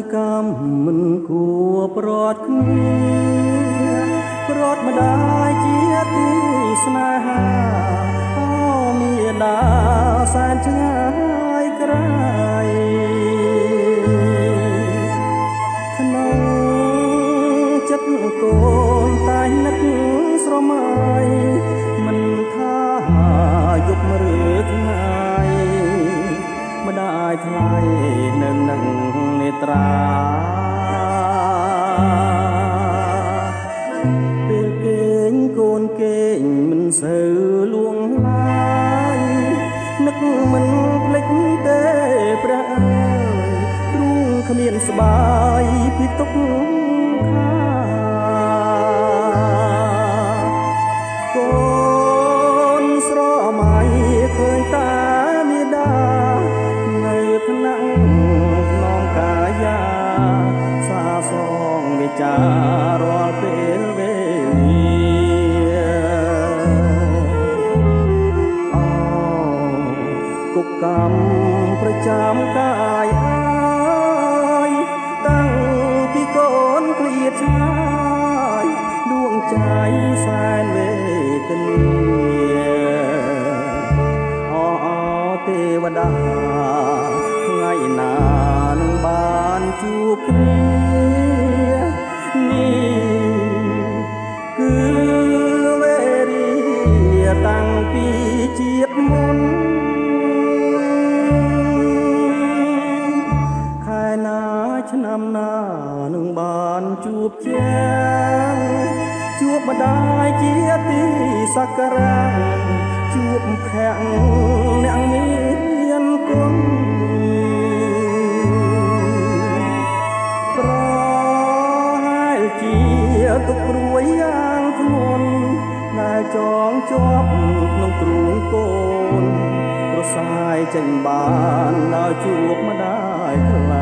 កម្មមិនគួរប្រត់គ្នាប្រត់ម្ដាយជាទីស្នេហាអូមាតាសែនឆ្ងាយក្រៃក្នុងចិត្តកូនតែនឹកស្រមៃមិនថាយប់ឬថ្ងៃម្ដាយថ្លៃនៅនឹងនេត្រាពេលគេងកូនគេងមិនសូវលួងឡាយនឹកមិនភ្លេចទេព្រះអើយទ្រូងគ្មានស្បាយពីទុកខាកូនស្រមៃឃើញតាមាតានៅថ្នាក់ក្នុងកាយាសាសងវិចារាល់ពេលវេលាអូគុកកម្មប្រចាំកាយអើយតាំងពីកូនឃ្លាតឆ្ងាយដួងใจសែនវេទនាទេវតាថ្ងៃណានឹងបានជួបគ្នានេះគឺវេរីតាំងពីជាតិមុនខែណាឆ្នាំណានឹងបានជួបជាងជួបម្ដាយជាទីសក្ការៈជួបភ័ក្រអ្នកមានគុណប្រហែលជាទុកព្រួយយ៉ាងធ្ងន់ដែលចងជាប់ក្នុងទ្រូងកូនប្រសាយចេញបានដល់ជួបម្ដាយថ្លៃ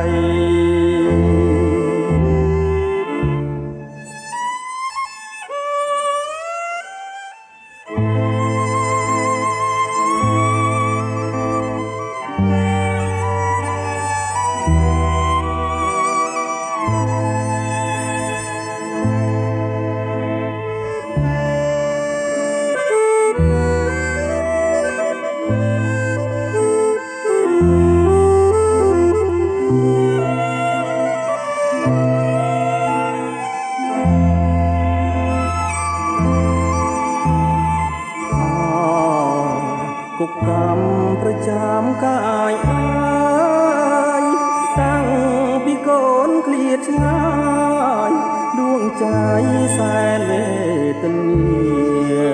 គុកកម្មប្រចាំកាយអើយតាំងពីកូនឃ្លាតឆ្ងាយដួងใจសែនវេទនា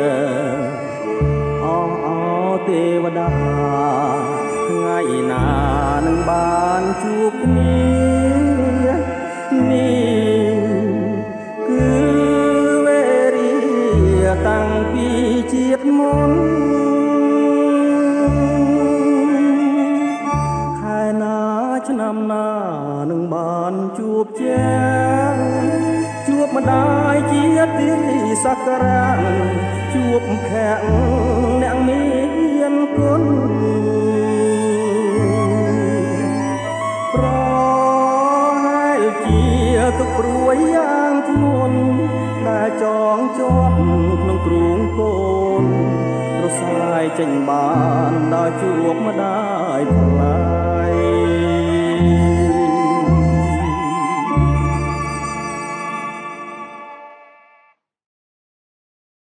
អទេវតាថ្ងៃណានឹងបានជួបគ្នានេះគឺវេរីតាំងពីជាតិមុនឆ្នាំណានឹងបានជួបជាងជួបម្ដាយជាទីសក្ការៈជួបភ័ក្រអ្នកមានគុណប្រហែលជាទុកព្រួយយ៉ាងធ្ងន់ដែលចងជាប់ក្នុងទ្រូងកូនប្រសាយចេញបានដល់ជួបម្ដាយថ្លៃ